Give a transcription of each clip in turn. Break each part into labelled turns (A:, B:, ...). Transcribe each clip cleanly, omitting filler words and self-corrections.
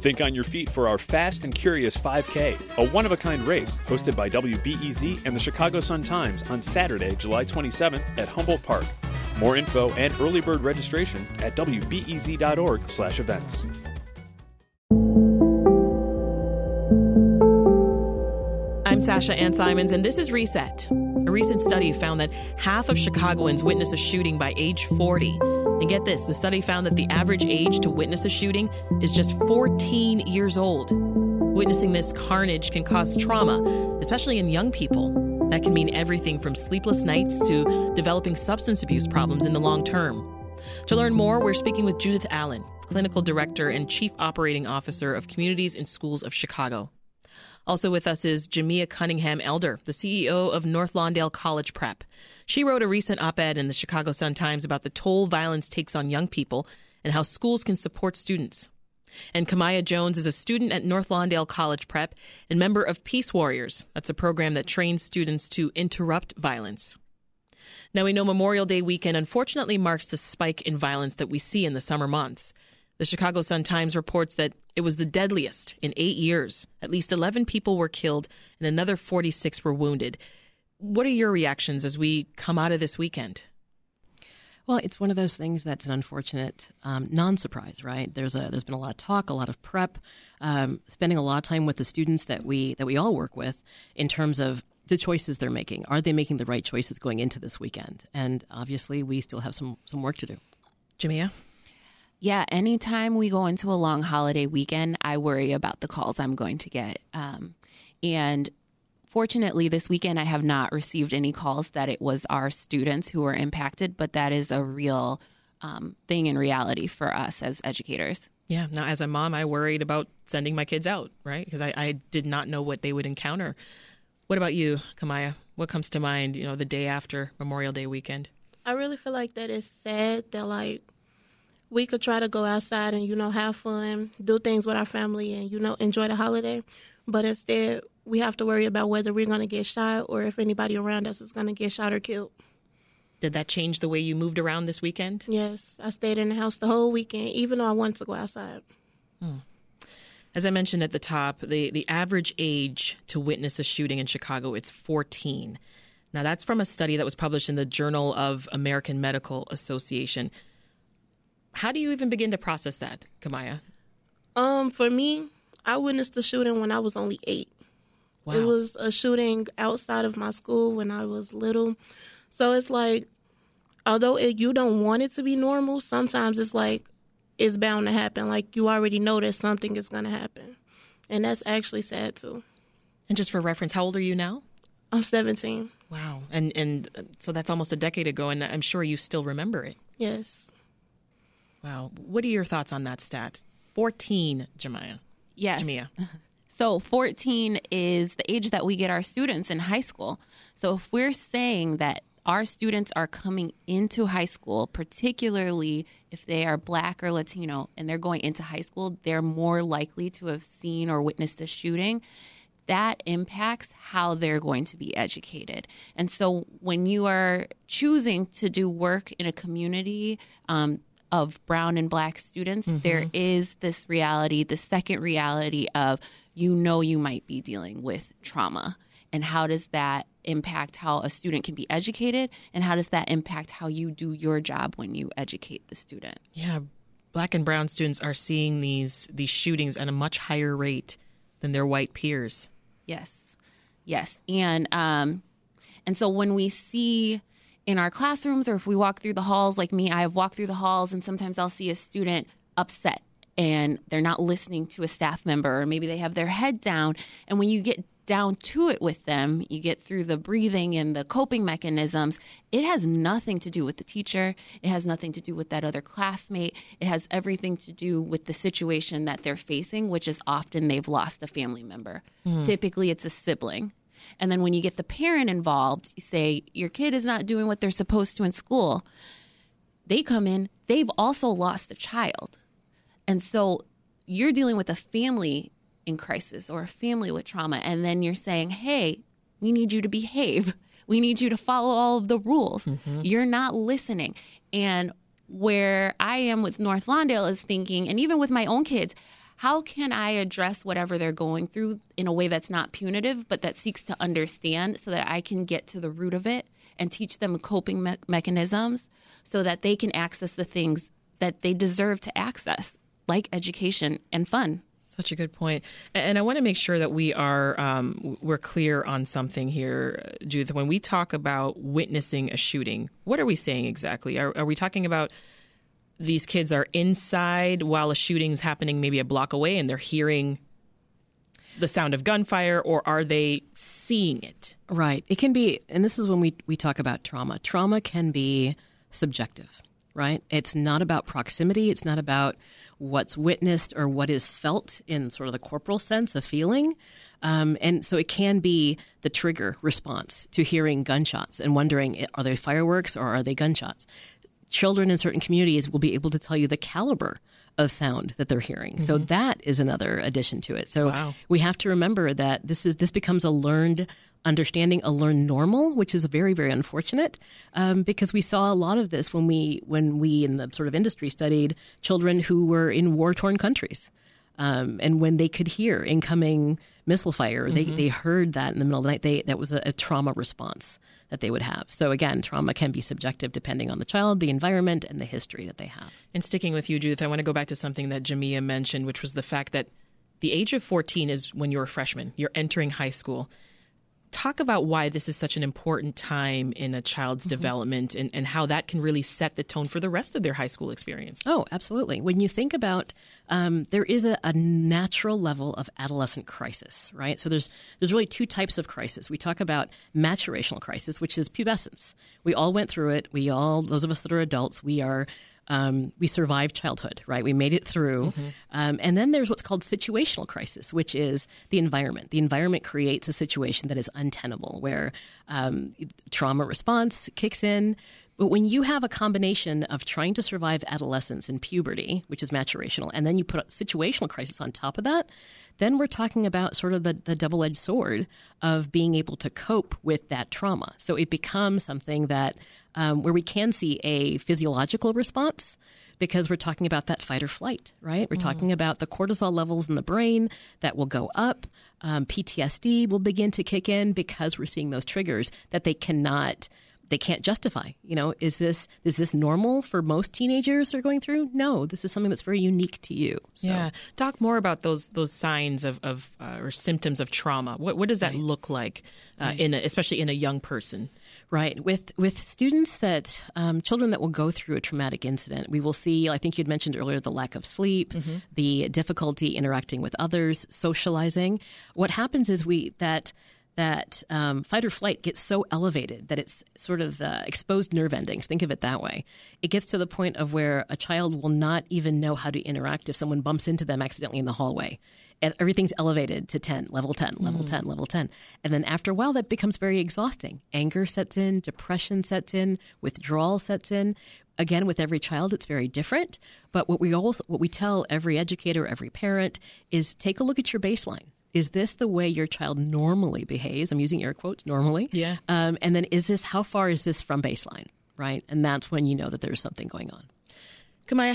A: Think on your feet for our Fast and Curious 5K, a one-of-a-kind race hosted by WBEZ and the Chicago Sun-Times on Saturday, July 27th at Humboldt Park. More info and early bird registration at wbez.org/events.
B: I'm Sasha Ann Simons, and this is Reset. A recent study found that half of Chicagoans witness a shooting by age 40. And get this, the study found that the average age to witness a shooting is just 14 years old. Witnessing this carnage can cause trauma, especially in young people. That can mean everything from sleepless nights to developing substance abuse problems in the long term. To learn more, we're speaking with Judith Allen, Clinical Director and Chief Operating Officer of Communities and Schools of Chicago. Also with us is Jamia Cunningham Elder, the CEO of North Lawndale College Prep. She wrote a recent op-ed in the Chicago Sun-Times about the toll violence takes on young people and how schools can support students. And Kamaya Jones is a student at North Lawndale College Prep and member of Peace Warriors. That's a program that trains students to interrupt violence. Now, we know Memorial Day weekend unfortunately marks the spike in violence that we see in the summer months. The Chicago Sun-Times reports that it was the deadliest in 8 years. At least 11 people were killed and another 46 were wounded. What are your reactions as we come out of this weekend?
C: Well, it's one of those things that's an unfortunate non-surprise, right? There's been a lot of talk, a lot of prep, spending a lot of time with the students that we all work with in terms of the choices they're making. Are they making the right choices going into this weekend? And obviously, we still have some work to do.
B: Jamia?
D: Yeah, anytime we go into a long holiday weekend, I worry about the calls I'm going to get. And fortunately, this weekend, I have not received any calls that it was our students who were impacted, but that is a real thing in reality for us as educators.
B: Yeah. Now, as a mom, I worried about sending my kids out, right? Because I did not know what they would encounter. What about you, Kamaya? What comes to mind, the day after Memorial Day weekend?
E: I really feel like that it's sad that, we could try to go outside and, have fun, do things with our family and, enjoy the holiday. But instead, we have to worry about whether we're going to get shot or if anybody around us is going to get shot or killed.
B: Did that change the way you moved around this weekend?
E: Yes. I stayed in the house the whole weekend, even though I wanted to go outside.
B: As I mentioned at the top, the average age to witness a shooting in Chicago, it's 14. Now, that's from a study that was published in the Journal of American Medical Association. How do you even begin to process that, Kamaya?
E: For me, I witnessed the shooting when I was only 8.
B: Wow.
E: It was a shooting outside of my school when I was little. So it's although you don't want it to be normal, sometimes it's it's bound to happen. You already know that something is going to happen. And that's actually sad, too.
B: And just for reference, how old are you now?
E: I'm 17.
B: Wow. And so that's almost a decade ago, and I'm sure you still remember it.
E: Yes.
B: Wow. What are your thoughts on that stat? 14, Jamia.
D: Yes.
B: Jamia.
D: So 14 is the age that we get our students in high school. So if we're saying that our students are coming into high school, particularly if they are Black or Latino, and they're going into high school, they're more likely to have seen or witnessed a shooting. That impacts how they're going to be educated. And so when you are choosing to do work in a community of brown and Black students, there is this reality, the second reality of, you might be dealing with trauma. And how does that impact how a student can be educated? And how does that impact how you do your job when you educate the student?
B: Yeah, Black and brown students are seeing these shootings at a much higher rate than their white peers.
D: Yes. And so when we see in our classrooms or if we walk through the halls, like me, I've walked through the halls and sometimes I'll see a student upset and they're not listening to a staff member, or maybe they have their head down. And when you get down to it with them, you get through the breathing and the coping mechanisms, it has nothing to do with the teacher. It has nothing to do with that other classmate. It has everything to do with the situation that they're facing, which is often they've lost a family member. Typically, it's a sibling. And then when you get the parent involved, you say, your kid is not doing what they're supposed to in school. They come in, they've also lost a child. And so you're dealing with a family in crisis or a family with trauma, and then you're saying, hey, we need you to behave. We need you to follow all of the rules. You're not listening. And where I am with North Lawndale is thinking, and even with my own kids, how can I address whatever they're going through in a way that's not punitive, but that seeks to understand so that I can get to the root of it and teach them coping mechanisms so that they can access the things that they deserve to access, like education and fun.
B: Such a good point. And I want to make sure that we're clear on something here, Judith. When we talk about witnessing a shooting, what are we saying exactly? Are we talking about these kids are inside while a shooting's happening maybe a block away and they're hearing the sound of gunfire, or are they seeing it? Right.
C: It can be, and this is when we talk about trauma. Trauma can be subjective, right? It's not about proximity. It's not about what's witnessed or what is felt in sort of the corporal sense of feeling. And so it can be the trigger response to hearing gunshots and wondering, are they fireworks or are they gunshots? Children in certain communities will be able to tell you the caliber of sound that they're hearing. Mm-hmm. So that is another addition to it. So we have to remember that this becomes a learned understanding, a learned normal, which is very, very unfortunate because we saw a lot of this when we in the sort of industry studied children who were in war-torn countries. And when they could hear incoming missile fire, they heard that in the middle of the night. That was a trauma response that they would have. So again, trauma can be subjective depending on the child, the environment, and the history that they have.
B: And sticking with you, Judith, I want to go back to something that Jamia mentioned, which was the fact that the age of 14 is when you're a freshman. You're entering high school. Talk about why this is such an important time in a child's development and how that can really set the tone for the rest of their high school experience.
C: Oh, absolutely. When you think about there is a natural level of adolescent crisis, right? So there's really two types of crisis. We talk about maturational crisis, which is pubescence. We all went through it. Those of us that are adults, we survived childhood, right? We made it through. And then there's what's called situational crisis, which is the environment. The environment creates a situation that is untenable, where trauma response kicks in. But when you have a combination of trying to survive adolescence and puberty, which is maturational, and then you put a situational crisis on top of that, then we're talking about sort of the double-edged sword of being able to cope with that trauma. So it becomes something that where we can see a physiological response because we're talking about that fight or flight, right? We're talking about the cortisol levels in the brain that will go up. PTSD will begin to kick in because we're seeing those triggers that they can't justify. Is this normal for most teenagers are going through? No, this is something that's very unique to you. So.
B: Yeah. Talk more about those signs of or symptoms of trauma. What does that look like, especially in a young person?
C: Right. With students children that will go through a traumatic incident, we will see, I think you'd mentioned earlier, the lack of sleep, the difficulty interacting with others, socializing. What happens is that fight or flight gets so elevated that it's sort of exposed nerve endings. Think of it that way. It gets to the point of where a child will not even know how to interact if someone bumps into them accidentally in the hallway. And everything's elevated to 10, level 10, level 10, level 10. And then after a while, that becomes very exhausting. Anger sets in, depression sets in, withdrawal sets in. Again, with every child, it's very different. But what we tell every educator, every parent is take a look at your baseline. Is this the way your child normally behaves? I'm using air quotes, normally.
B: Yeah.
C: And then how far is this from baseline, right? And that's when you know that there's something going on.
B: Kamaya,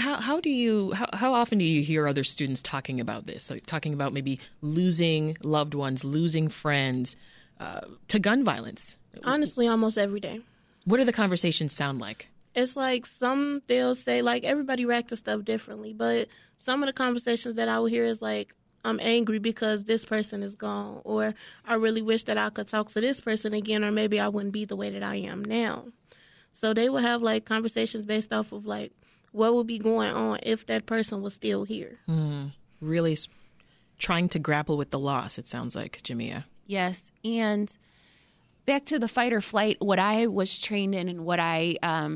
B: how often do you hear other students talking about this? Like talking about maybe losing loved ones, losing friends to gun violence?
E: Honestly, almost every day.
B: What do the conversations sound like?
E: It's like they'll say, like, everybody reacts to stuff differently, but some of the conversations that I will hear is like, I'm angry because this person is gone, or I really wish that I could talk to this person again, or maybe I wouldn't be the way that I am now. So they will have like conversations based off of like what would be going on if that person was still here.
B: Really trying to grapple with the loss, it sounds like, Jamia.
D: Yes, and back to the fight or flight, what I was trained in and what I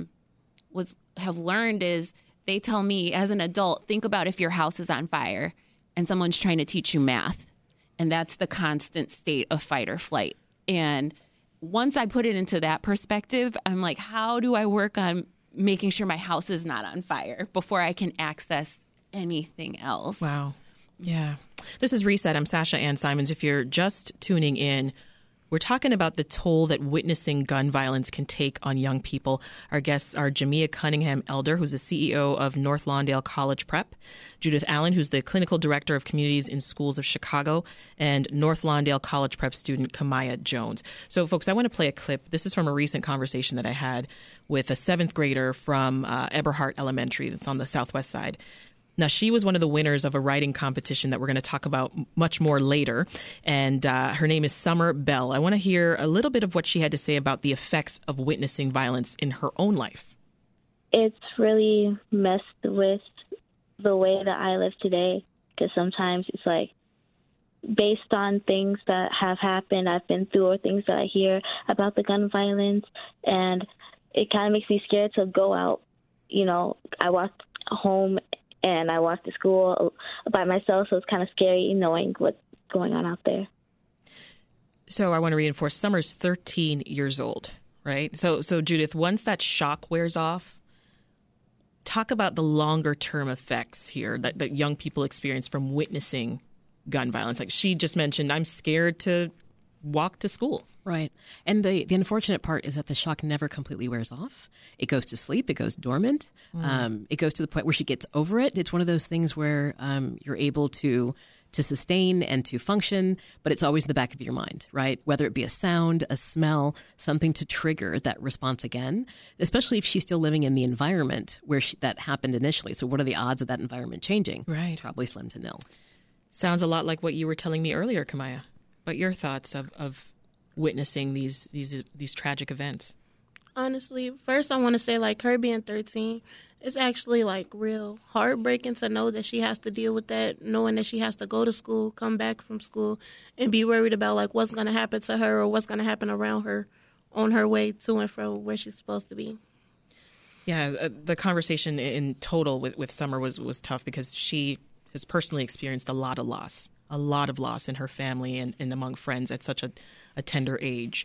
D: have learned is they tell me as an adult, think about if your house is on fire and someone's trying to teach you math. And that's the constant state of fight or flight. And once I put it into that perspective, I'm like, how do I work on making sure my house is not on fire before I can access anything else?
B: Wow. Yeah. This is Reset. I'm Sasha Ann Simons. If you're just tuning in, We're talking about the toll that witnessing gun violence can take on young people. Our guests are Jamia Cunningham Elder, who's the CEO of North Lawndale College Prep, Judith Allen, who's the Clinical Director of Communities in Schools of Chicago, and North Lawndale College Prep student Kamaya Jones. So, folks, I want to play a clip. This is from a recent conversation that I had with a 7th grader from Eberhart Elementary that's on the southwest side. Now, she was one of the winners of a writing competition that we're going to talk about much more later, and her name is Summer Bell. I want to hear a little bit of what she had to say about the effects of witnessing violence in her own life.
F: It's really messed with the way that I live today, because sometimes it's like based on things that have happened, I've been through, or things that I hear about the gun violence, and it kind of makes me scared to go out. You know, I walk home and I walk to school by myself, so it's kind of scary knowing what's going on out there.
B: So I want to reinforce, Summer's 13 years old, right? So Judith, once that shock wears off, talk about the longer-term effects here that young people experience from witnessing gun violence. Like she just mentioned, I'm scared to walk to school.
C: Right. And the unfortunate part is that the shock never completely wears off. It goes to sleep. It goes dormant. It goes to the point where she gets over it. It's one of those things where you're able to sustain and to function, but it's always in the back of your mind, right? Whether it be a sound, a smell, something to trigger that response again, especially if she's still living in the environment where that happened initially. So what are the odds of that environment changing?
B: Right.
C: Probably slim to nil.
B: Sounds a lot like what you were telling me earlier, Kamaya. But your thoughts of witnessing these tragic events?
E: Honestly, first I want to say, like, her being 13, it's actually, like, real heartbreaking to know that she has to deal with that, knowing that she has to go to school, come back from school, and be worried about, like, what's going to happen to her or what's going to happen around her on her way to and from where she's supposed to be.
B: Yeah, the conversation in total with Summer was tough because she has personally experienced a lot of loss in her family and among friends at such a tender age.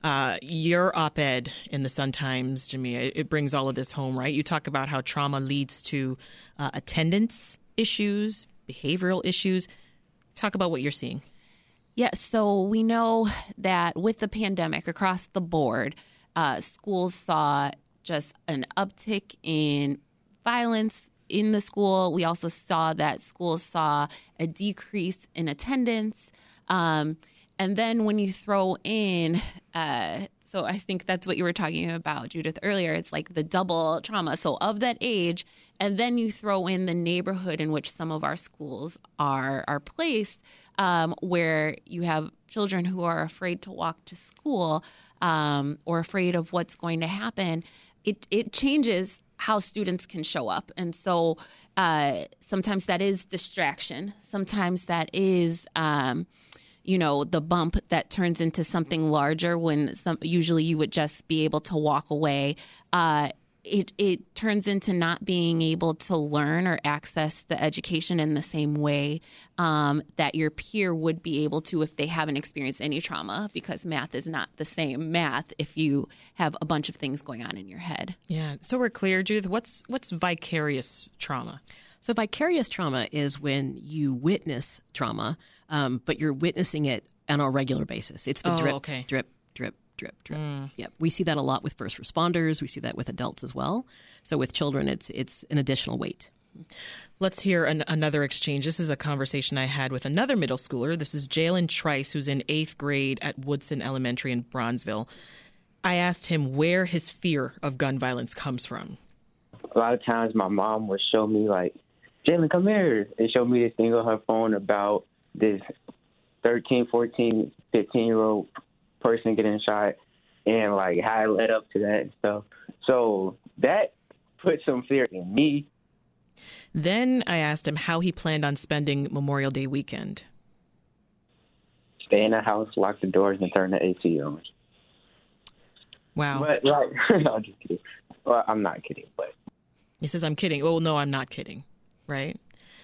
B: Your op-ed in the Sun-Times, Jamia, it brings all of this home, right? You talk about how trauma leads to attendance issues, behavioral issues. Talk about what you're seeing.
D: Yeah, so we know that with the pandemic across the board, schools saw just an uptick in violence in the school. We also saw that schools saw a decrease in attendance. And then when you throw in, so I think that's what you were talking about, Judith, earlier. It's like the double trauma. So of that age, and then you throw in the neighborhood in which some of our schools are placed, where you have children who are afraid to walk to school or afraid of what's going to happen. It changes how students can show up. And so sometimes that is distraction. Sometimes that is, the bump that turns into something larger when usually you would just be able to walk away. It turns into not being able to learn or access the education in the same way that your peer would be able to if they haven't experienced any trauma, because math is not the same math if you have a bunch of things going on in your head.
B: Yeah. So we're clear, Judith, what's vicarious trauma?
C: So vicarious trauma is when you witness trauma, but you're witnessing it on a regular basis. It's the drip. Yep. We see that a lot with first responders. We see that with adults as well. So with children, it's an additional weight.
B: Let's hear another exchange. This is a conversation I had with another middle schooler. This is Jalen Trice, who's in 8th grade at Woodson Elementary in Bronzeville. I asked him where his fear of gun violence comes from.
G: A lot of times my mom would show me, like, Jalen, come here, and show me this thing on her phone about this 13, 14, 15-year-old person getting shot and, like, how it led up to that and stuff. So that put some fear in me.
B: Then I asked him how he planned on spending Memorial Day weekend.
G: Stay in the house, lock the doors, and turn the AC on.
B: Wow.
G: But, like, no, I'm just kidding. Well, I'm not kidding, but.
B: He says, I'm kidding. Oh, no, I'm not kidding. Right?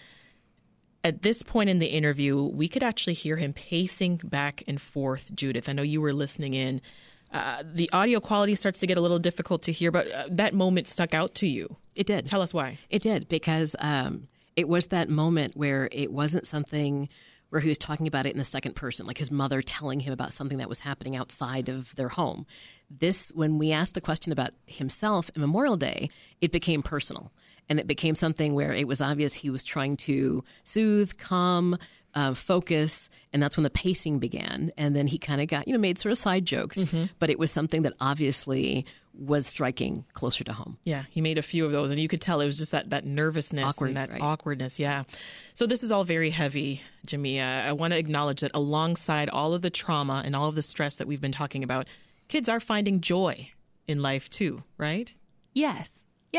B: At this point in the interview, we could actually hear him pacing back and forth, Judith. I know you were listening in. The audio quality starts to get a little difficult to hear, but that moment stuck out to you.
C: It did.
B: Tell us why.
C: It did, because it was that moment where it wasn't something where he was talking about it in the second person, like his mother telling him about something that was happening outside of their home. This, when we asked the question about himself in Memorial Day, it became personal. And it became something where it was obvious he was trying to soothe, calm, focus, and that's when the pacing began. And then he kind of got, made sort of side jokes, but it was something that obviously was striking closer to home.
B: Yeah, he made a few of those, and you could tell it was just that nervousness and that awkwardness. Yeah. So this is all very heavy, Jamia. I want to acknowledge that alongside all of the trauma and all of the stress that we've been talking about, kids are finding joy in life too, right?
D: Yes.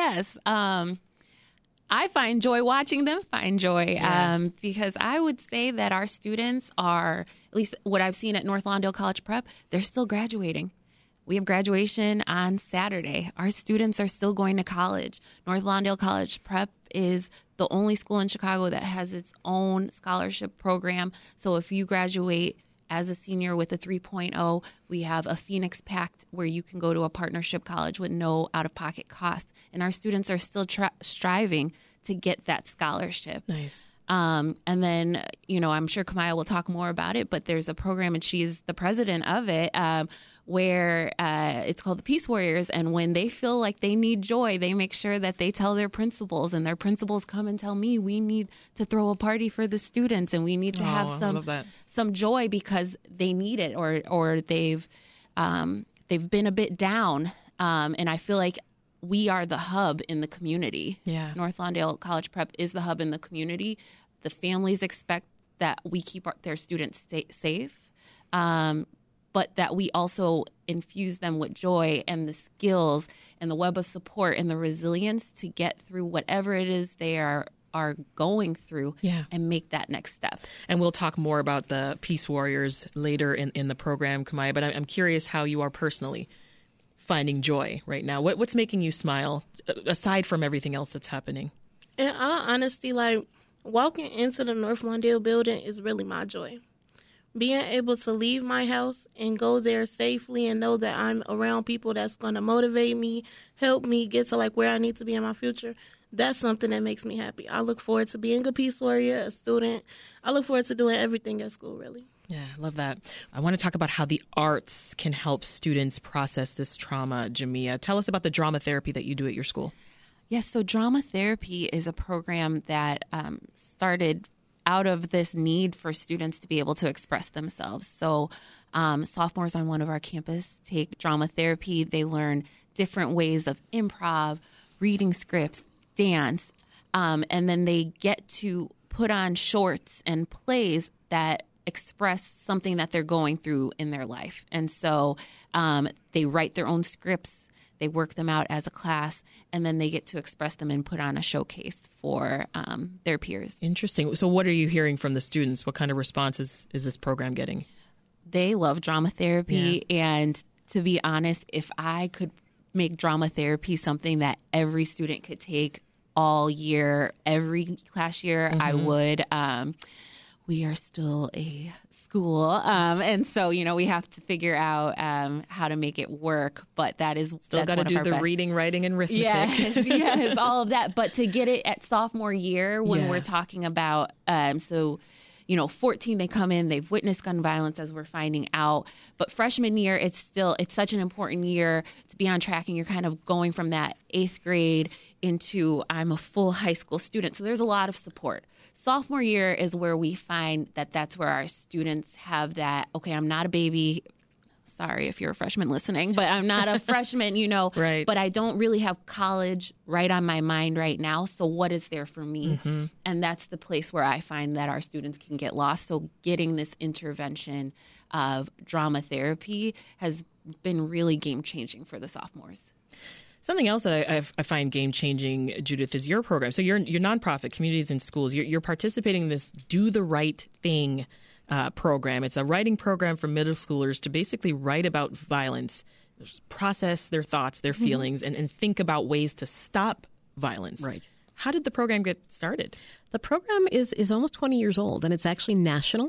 D: I find joy watching them find joy because I would say that our students are, at least what I've seen at North Lawndale College Prep, they're still graduating. We have graduation on Saturday. Our students are still going to college. North Lawndale College Prep is the only school in Chicago that has its own scholarship program. So if you graduate as a senior with a 3.0, we have a Phoenix Pact where you can go to a partnership college with no out-of-pocket cost. And our students are still striving to get that scholarship.
B: Nice.
D: And then, I'm sure Kamaya will talk more about it, but there's a program, and she's the president of it, where it's called the Peace Warriors. And when they feel like they need joy, they make sure that they tell their principals, and their principals come and tell me, we need to throw a party for the students, and we need to have some joy because they need it, or they've been a bit down. And I feel like we are the hub in the community.
B: Yeah.
D: North Lawndale College Prep is the hub in the community. The families expect that we keep their students safe, but that we also infuse them with joy and the skills and the web of support and the resilience to get through whatever it is they are going through and make that next step.
B: And we'll talk more about the Peace Warriors later in the program, Kamaya, but I'm curious how you are personally finding joy right now. What's making you smile aside from everything else that's happening?
E: In all honesty, walking into the North Lawndale building is really my joy. Being able to leave my house and go there safely and know that I'm around people that's going to motivate me, help me get to where I need to be in my future, that's something that makes me happy. I look forward to being a Peace Warrior, a student. I look forward to doing everything at school, really.
B: Yeah, I love that. I want to talk about how the arts can help students process this trauma, Jamia. Tell us about the drama therapy that you do at your school.
D: Yes, so drama therapy is a program that started out of this need for students to be able to express themselves. So sophomores on one of our campus take drama therapy. They learn different ways of improv, reading scripts, dance, and then they get to put on shorts and plays that express something that they're going through in their life. And so they write their own scripts, they work them out as a class, and then they get to express them and put on a showcase for their peers.
B: Interesting. So what are you hearing from the students? What kind of responses is this program getting?
D: They love drama therapy. Yeah. And to be honest, if I could make drama therapy something that every student could take all year, every class year, I would. We are still a school. And so, we have to figure out how to make it work. But that's
B: got to do the reading, writing, and arithmetic.
D: Yes, all of that. But to get it at sophomore year when we're talking about, 14, they come in, they've witnessed gun violence as we're finding out. But freshman year, it's such an important year to be on track. And you're kind of going from that 8th grade into I'm a full high school student. So there's a lot of support. Sophomore year is where we find that that's where our students have that, okay, I'm not a baby. Sorry if you're a freshman listening, but I'm not a freshman,
B: right.
D: But I don't really have college right on my mind right now. So what is there for me? And that's the place where I find that our students can get lost. So getting this intervention of drama therapy has been really game-changing for the sophomores.
B: Something else that I find game-changing, Judith, is your program. So your nonprofit, Communities in Schools, you're participating in this Do the Right Thing program. It's a writing program for middle schoolers to basically write about violence, process their thoughts, their feelings, and think about ways to stop violence.
C: Right.
B: How did the program get started?
C: The program is almost 20 years old, and it's actually national.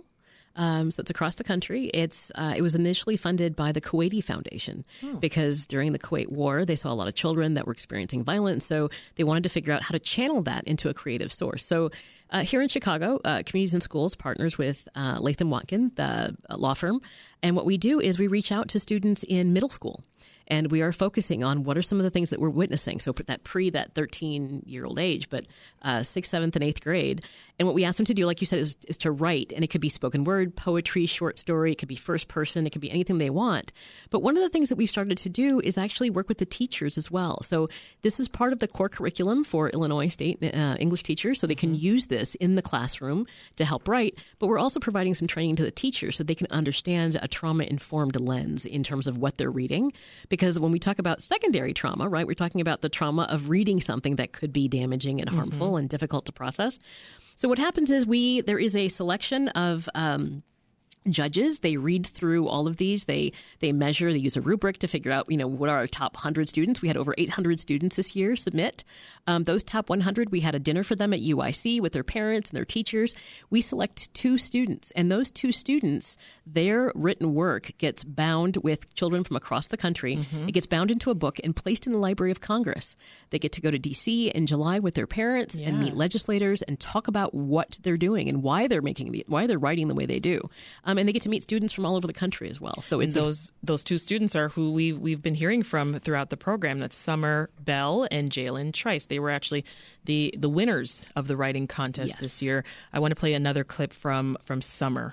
C: So it's across the country. It was initially funded by the Kuwaiti Foundation because during the Kuwait War, they saw a lot of children that were experiencing violence. So they wanted to figure out how to channel that into a creative source. So here in Chicago, Communities in Schools partners with Latham Watkin, the law firm. And what we do is we reach out to students in middle school. And we are focusing on what are some of the things that we're witnessing. So that 13-year-old age, but 6th, 7th, and 8th grade. And what we ask them to do, like you said, is to write. And it could be spoken word, poetry, short story. It could be first person. It could be anything they want. But one of the things that we've started to do is actually work with the teachers as well. So this is part of the core curriculum for Illinois State English teachers. So they can use this in the classroom to help write. But we're also providing some training to the teachers so they can understand a trauma-informed lens in terms of what they're reading. Because when we talk about secondary trauma, right, we're talking about the trauma of reading something that could be damaging and harmful and difficult to process. So what happens is there is a selection of judges. They read through all of these. They measure. They use a rubric to figure out, what are our top 100 students. We had over 800 students this year submit. Those top 100, we had a dinner for them at UIC with their parents and their teachers. We select 2 students, and those 2 students, their written work gets bound with children from across the country. It gets bound into a book and placed in the Library of Congress. They get to go to D.C. in July with their parents and meet legislators and talk about what they're doing and why they're writing the way they do. And they get to meet students from all over the country as well. So it's
B: those 2 students are who we've been hearing from throughout the program. That's Summer Bell and Jalen Trice. They were actually the winners of the writing contest this year. I want to play another clip from Summer.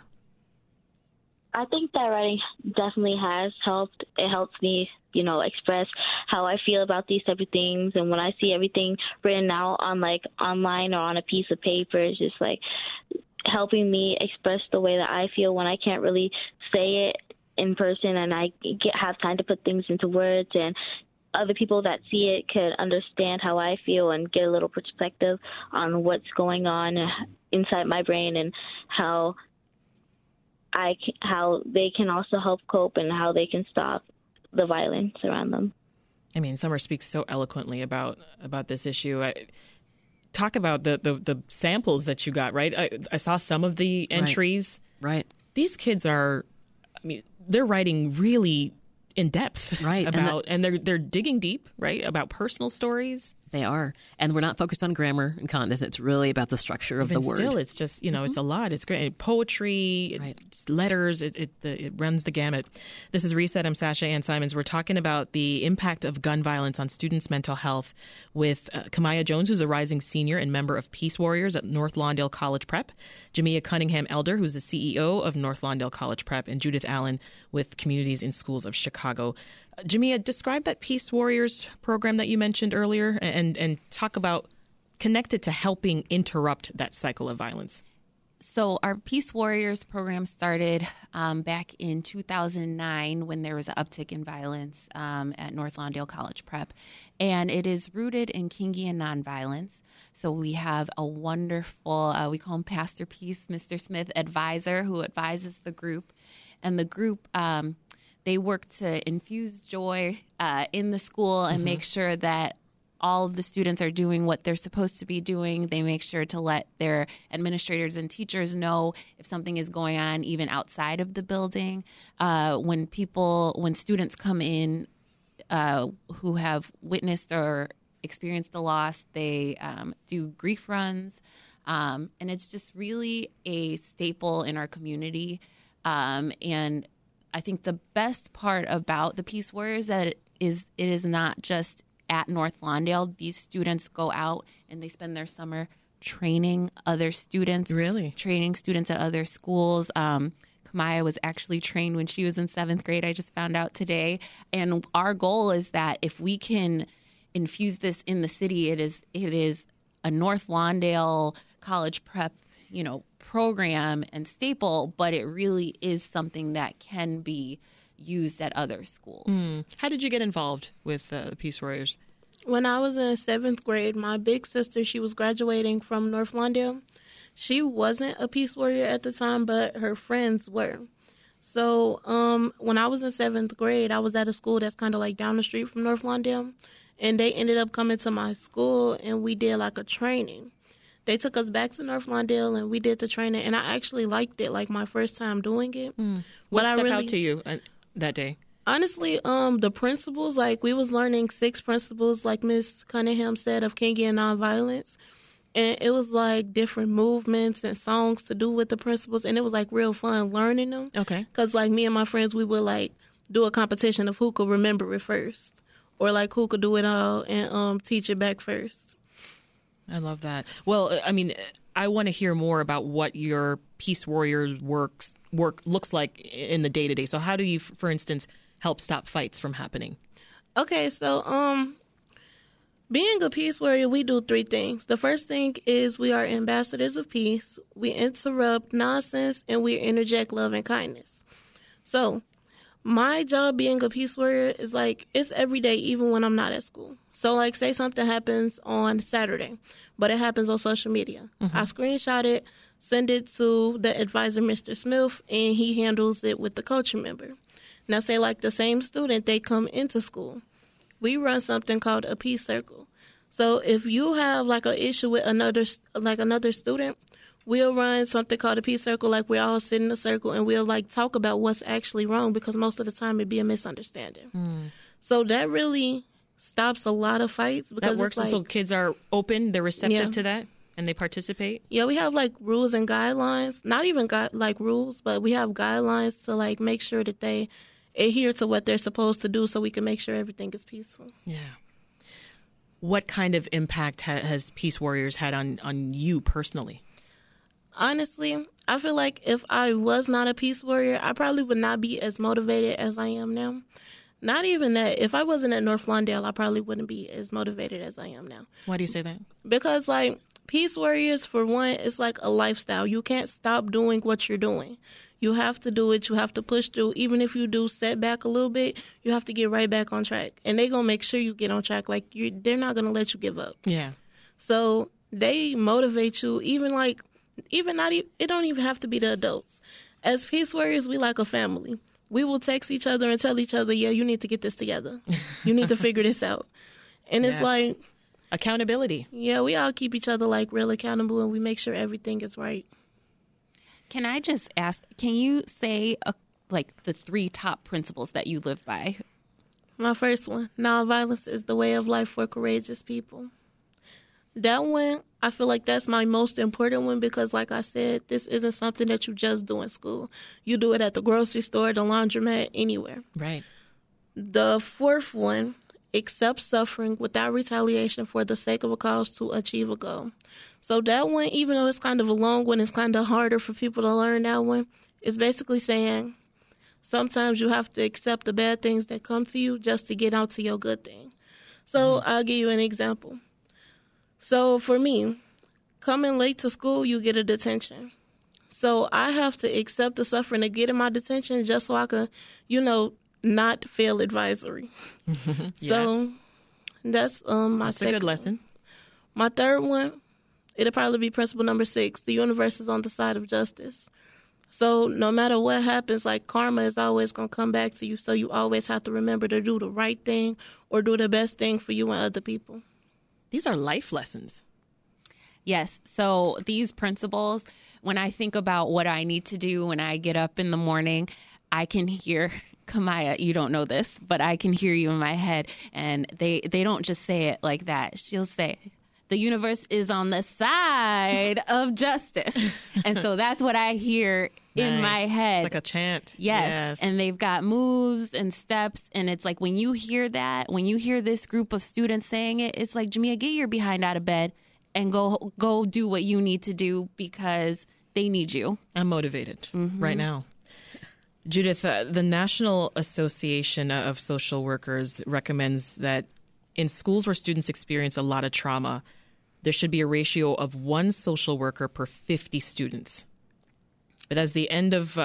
F: I think that writing definitely has helped. It helps me, express how I feel about these type of things. And when I see everything written out on online or on a piece of paper, it's just helping me express the way that I feel when I can't really say it in person, and I have time to put things into words, and other people that see it could understand how I feel and get a little perspective on what's going on inside my brain and how they can also help cope and how they can stop the violence around them.
B: I mean, Summer speaks so eloquently about this issue. Talk about the samples that you got, right? I saw some of the entries.
C: Right.
B: These kids they're writing really in depth,
C: right?
B: And they're digging deep, right? About personal stories.
C: They are. And we're not focused on grammar and content. It's really about the structure of the word.
B: Still, it's just, it's a lot. It's great. Poetry, letters, it runs the gamut. This is Reset. I'm Sasha Ann Simons. We're talking about the impact of gun violence on students' mental health with Kamaya Jones, who's a rising senior and member of Peace Warriors at North Lawndale College Prep, Jamia Cunningham Elder, who's the CEO of North Lawndale College Prep, and Judith Allen with Communities in Schools of Chicago. Jamia, describe that Peace Warriors program that you mentioned earlier and talk about connected to helping interrupt that cycle of violence.
D: So our Peace Warriors program started back in 2009 when there was an uptick in violence at North Lawndale College Prep. And it is rooted in Kingian nonviolence. So we have a wonderful, we call him Pastor Peace, Mr. Smith advisor who advises the group. And the group, they work to infuse joy in the school and make sure that all of the students are doing what they're supposed to be doing. They make sure to let their administrators and teachers know if something is going on even outside of the building. When students come in who have witnessed or experienced the loss, they do grief runs. And it's just really a staple in our community. And I think the best part about the Peace Warriors that it is not just at North Lawndale. These students go out and they spend their summer training other students.
B: Really?
D: Training students at other schools. Kamaya was actually trained when she was in 7th grade, I just found out today. And our goal is that if we can infuse this in the city, it is a North Lawndale College Prep, program and staple, but it really is something that can be used at other schools.
B: How did you get involved with the Peace Warriors?
E: When I was in 7th grade, my big sister, she was graduating from North Lawndale. She wasn't a Peace Warrior at the time, but her friends were. So when I was in 7th grade, I was at a school that's kind of like down the street from North Lawndale, and they ended up coming to my school, and we did like a training. they took us back to North Lawndale and we did the training, and I actually liked it, like my first time doing it.
B: What stuck out to you that day?
E: Honestly, the principles, like we was learning 6 principles, like Miss Cunningham said, of Kingian nonviolence. And it was like different movements and songs to do with the principles. And it was like real fun learning them.
B: Okay.
E: Because like me and my friends, we would like do a competition of who could remember it first. Or like who could do it all and teach it back first.
B: I love that. Well, I mean, I want to hear more about what your Peace Warriors work looks like in the day-to-day. So how do you, for instance, help stop fights from happening?
E: Okay, so being a peace warrior, we do 3 things. The first thing is we are ambassadors of peace. We interrupt nonsense, and we interject love and kindness. So my job being a peace warrior is like, it's every day, even when I'm not at school. So like, say something happens on Saturday, but it happens on social media. I screenshot it, send it to the advisor, Mr. Smith, and he handles it with the coaching member. Now say like the same student, they come into school. We run something called a peace circle. So if you have like an issue with another student, we'll run something called a peace circle. Like we all sit in a circle and we'll like talk about what's actually wrong, because most of the time it'd be a misunderstanding. So that really stops a lot of fights. Because
B: that works. So kids are open, they're receptive to that, and they participate.
E: Yeah, we have like rules and guidelines. Not even like rules, but we have guidelines to like make sure that they adhere to what they're supposed to do, so we can make sure everything is peaceful.
B: Yeah. What kind of impact has Peace Warriors had on you personally?
E: Honestly, I feel like if I was not a peace warrior, I probably would not be as motivated as I am now. Not even that. If I wasn't at North Lawndale, I probably wouldn't be as motivated as I am now.
B: Why do you say that?
E: Because, like, peace warriors, for one, it's like a lifestyle. You can't stop doing what you're doing. You have to do it. You have to push through. Even if you do set back a little bit, you have to get right back on track. And they're going to make sure you get on track. Like, they're not going to let you give up.
B: Yeah.
E: So they motivate you, it don't even have to be the adults. As peace warriors, we like a family. We will text each other and tell each other, yeah, you need to get this together. You need to figure this out. And it's like...
B: accountability.
E: Yeah, we all keep each other, like, real accountable, and we make sure everything is right.
D: Can I just ask, can you say, like, the 3 top principles that you live by?
E: My first one, nonviolence is the way of life for courageous people. That one, I feel like that's my most important one because, like I said, this isn't something that you just do in school. You do it at the grocery store, the laundromat, anywhere.
B: Right.
E: The 4th one, accept suffering without retaliation for the sake of a cause to achieve a goal. So that one, even though it's kind of a long one, it's kind of harder for people to learn that one. It's basically saying sometimes you have to accept the bad things that come to you just to get out to your good thing. So I'll give you an example. So for me, coming late to school, you get a detention. So I have to accept the suffering of getting my detention just so I can, not fail advisory. So that's my
B: That's
E: second.
B: a good lesson.
E: My 3rd one, it'll probably be principle number 6. The universe is on the side of justice. So no matter what happens, like karma is always going to come back to you. So you always have to remember to do the right thing or do the best thing for you and other people.
B: These are life lessons.
D: Yes. So these principles, when I think about what I need to do when I get up in the morning, I can hear Kamaya, you don't know this, but I can hear you in my head. And they don't just say it like that. She'll say, the universe is on the side of justice. And so that's what I hear in my head.
B: It's like a chant.
D: Yes. And they've got moves and steps. And it's like when you hear that, when you hear this group of students saying it, it's like, Jamia, get your behind out of bed and go do what you need to do because they need you.
B: I'm motivated right now. Judith, the National Association of Social Workers recommends that in schools where students experience a lot of trauma, there should be a ratio of 1 social worker per 50 students. But as the end of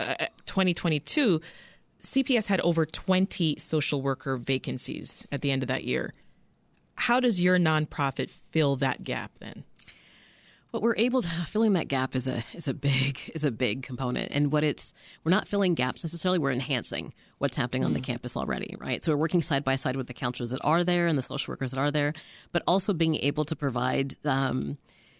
B: 2022, CPS had over 20 social worker vacancies at the end of that year. How does your nonprofit fill that gap then?
C: What we're able to filling that gap is a big component, and we're not filling gaps necessarily. We're enhancing what's happening on the campus already, right? So we're working side by side with the counselors that are there and the social workers that are there, but also being able to provide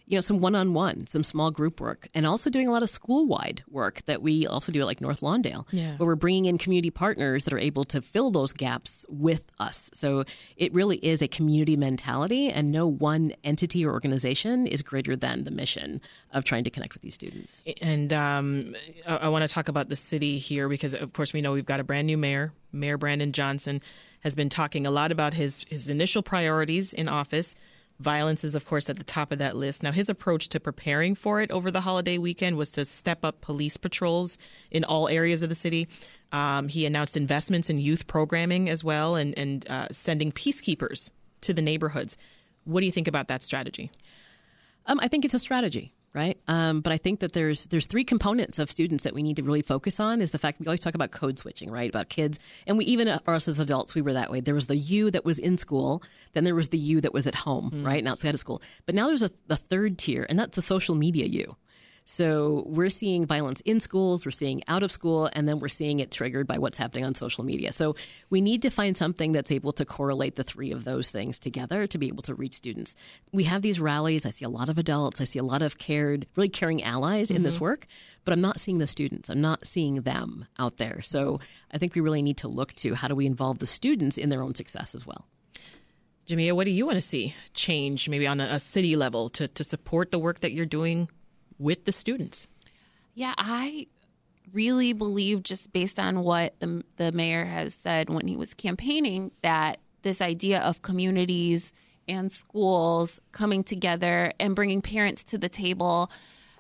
C: some one-on-one, some small group work, and also doing a lot of school-wide work that we also do at like North Lawndale, where we're bringing in community partners that are able to fill those gaps with us. So it really is a community mentality, and no one entity or organization is greater than the mission of trying to connect with these students.
B: And I want to talk about the city here because, of course, we know we've got a brand new mayor. Mayor Brandon Johnson has been talking a lot about his initial priorities in office. Violence is, of course, at the top of that list. Now, his approach to preparing for it over the holiday weekend was to step up police patrols in all areas of the city. He announced investments in youth programming as well and sending peacekeepers to the neighborhoods. What do you think about that strategy?
C: I think it's a strategy. Right. But I think that there's three components of students that we need to really focus on is the fact we always talk about code switching, right? About kids. And we even us as adults, we were that way. There was the you that was in school. Then there was the you that was at home, right? And outside of school. But now there's a third tier, and that's the social media you. So we're seeing violence in schools, we're seeing out of school, and then we're seeing it triggered by what's happening on social media. So we need to find something that's able to correlate the three of those things together to be able to reach students. We have these rallies. I see a lot of adults. I see a lot of really caring allies in this work, but I'm not seeing the students. I'm not seeing them out there. So I think we really need to look to how do we involve the students in their own success as well.
B: Jamia, what do you want to see change maybe on a city level to support the work that you're doing with the students?
D: Yeah, I really believe, just based on what the mayor has said when he was campaigning, that this idea of communities and schools coming together and bringing parents to the table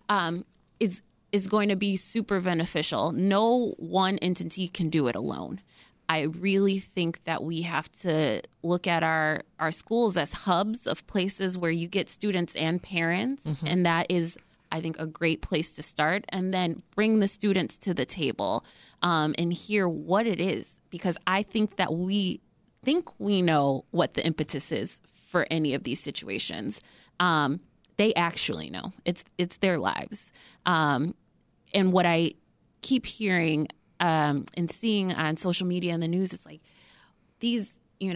D: is going to be super beneficial. No one entity can do it alone. I really think that we have to look at our schools as hubs of places where you get students and parents, and that is, I think, a great place to start, and then bring the students to the table and hear what it is, because I think that we know what the impetus is for any of these situations. They actually know. It's their lives. And what I keep hearing and seeing on social media and the news is like these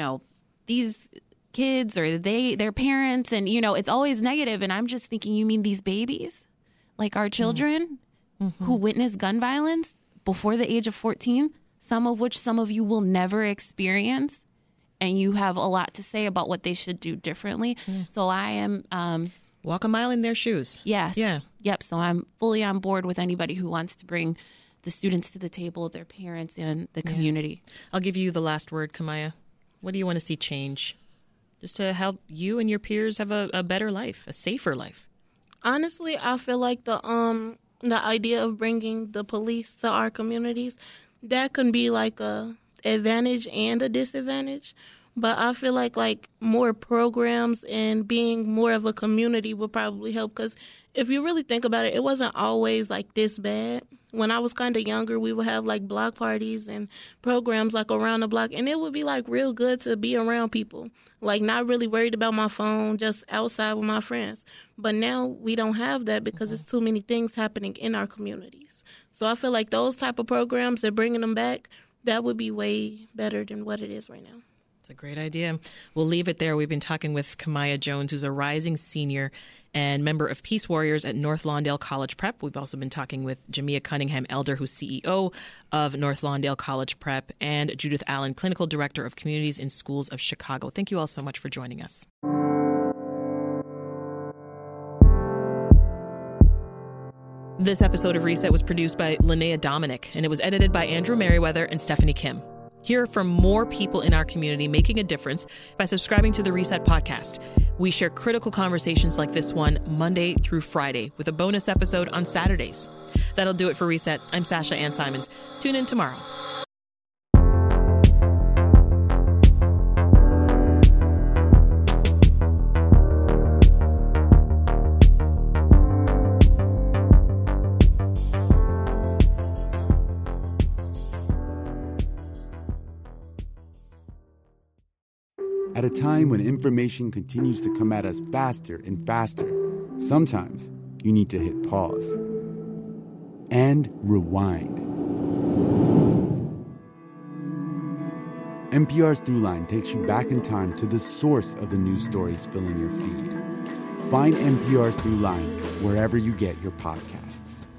D: kids or their parents, and it's always negative. And I'm just thinking, you mean these babies, like our children who witness gun violence before the age of 14, some of you will never experience, and you have a lot to say about what they should do differently. So I am
B: walk a mile in their shoes.
D: Yes. Yeah. Yep. So I'm fully on board with anybody who wants to bring the students to the table, their parents, and the community.
B: I'll give you the last word, Kamaya. What do you want to see change just to help you and your peers have a better life, a safer life?
E: Honestly, I feel like the idea of bringing the police to our communities, that can be like a advantage and a disadvantage. But I feel like more programs and being more of a community would probably help, because if you really think about it, it wasn't always like this bad. When I was kind of younger, we would have like block parties and programs like around the block, and it would be like real good to be around people, like not really worried about my phone, just outside with my friends. But now we don't have that because it's too many things happening in our communities. So I feel like those type of programs and bringing them back, that would be way better than what it is right now.
B: It's a great idea. We'll leave it there. We've been talking with Kamaya Jones, who's a rising senior and member of Peace Warriors at North Lawndale College Prep. We've also been talking with Jamia Cunningham Elder, who's CEO of North Lawndale College Prep, and Judith Allen, Clinical Director of Communities in Schools of Chicago. Thank you all so much for joining us. This episode of Reset was produced by Linnea Dominic, and it was edited by Andrew Merriweather and Stephanie Kim. Hear from more people in our community making a difference by subscribing to the Reset podcast. We share critical conversations like this one Monday through Friday, with a bonus episode on Saturdays. That'll do it for Reset. I'm Sasha Ann Simons. Tune in tomorrow.
H: At a time when information continues to come at us faster and faster, sometimes you need to hit pause and rewind. NPR's Throughline takes you back in time to the source of the news stories filling your feed. Find NPR's Throughline wherever you get your podcasts.